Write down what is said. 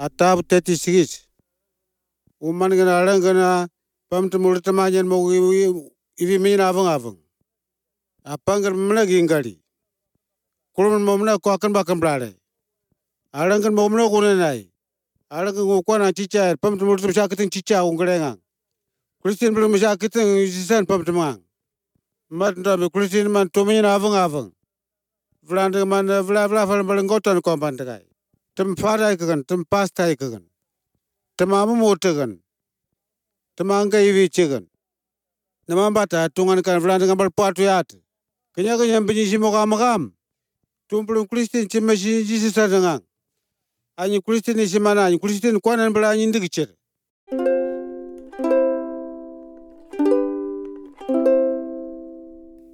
Atap 36. Uman gana alang gana pam temur temanyan mo ivi mina avang. Apangar mena gingali. Kulun mo mena ko akan bakam blare. Alang kan mo mena kunenai. Alang kan ko na cica pam temur tem sakiting cica unggarengang. Christian belum sakiting sisan pam temang. Mat ndabe Christian man tomina avang. Vlandeng man vla balenggotan ko pantai. Tem farai kan, tem pastai kan. Tem amu motegan. Tem angka iwi cegan. Nama bata tungan kan vlandeng ambal patu yat. Kenya benyi mo kam. Tumpulung Kristen cima si Jesus dengang. Anyi Kristen isi mana anyi Kristen kuanan bela anyi ndikicer.